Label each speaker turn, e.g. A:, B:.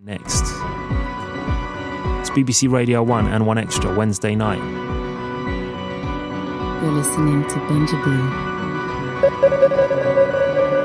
A: next. It's BBC Radio 1 and 1Xtra Wednesday night.
B: You're listening to Benji B.